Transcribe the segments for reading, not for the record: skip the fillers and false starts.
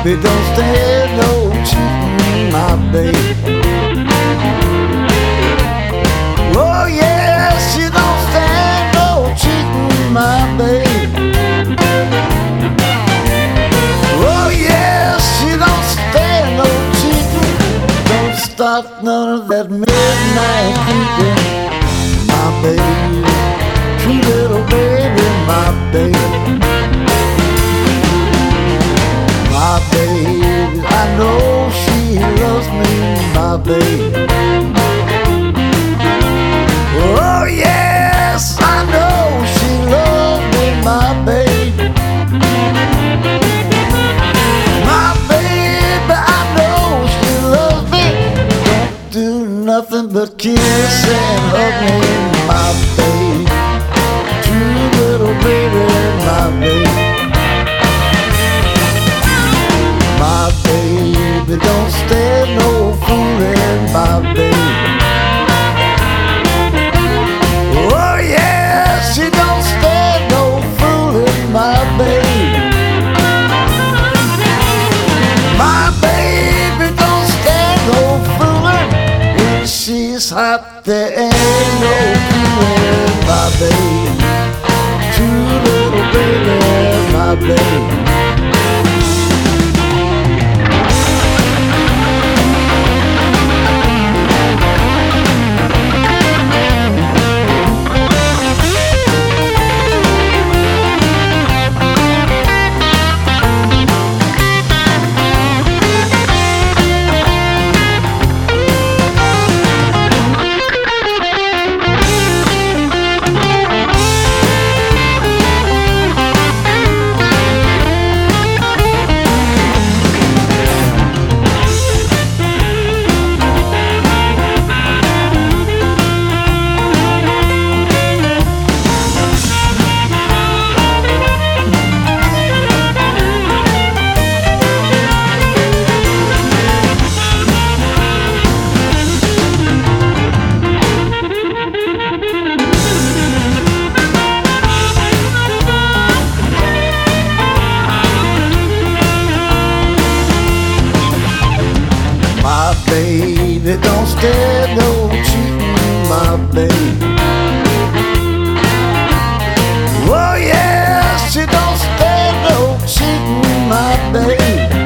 baby don't stand no cheating, my baby. Oh yeah, she don't stand no cheating, my baby. Oh yeah, she don't stand no cheating. Don't stop none of that midnight creeping, my baby. True little baby, my baby. My baby, I know she loves me, my baby. Oh yes, I know she loves me, my baby. My baby, I know she loves me. Don't do nothing but kiss and hug me, my baby. True little baby, my baby. My baby don't stand no fooling, my baby. Oh yeah, she don't stand no fooling, my baby. My baby don't stand no fooling. When she's hot, there ain't no cooling, my baby. True little baby, my baby. My baby don't stand no cheating, my baby. Oh yeah, she don't stand no cheating, my baby.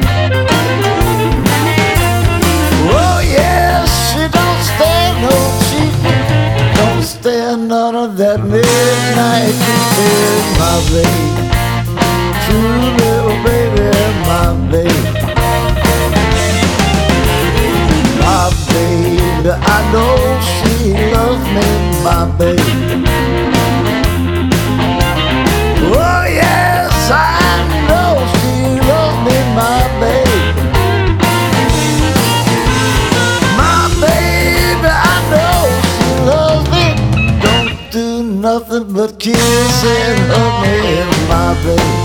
Oh yeah, she don't stand no cheating. Don't stand none of that midnight creeping, my baby. True little baby, my baby. My baby, I know she loves me, my baby. Oh yes, I know she loves me, my baby. My baby, I know she loves me. Don't do nothing but kiss and hug me, my baby.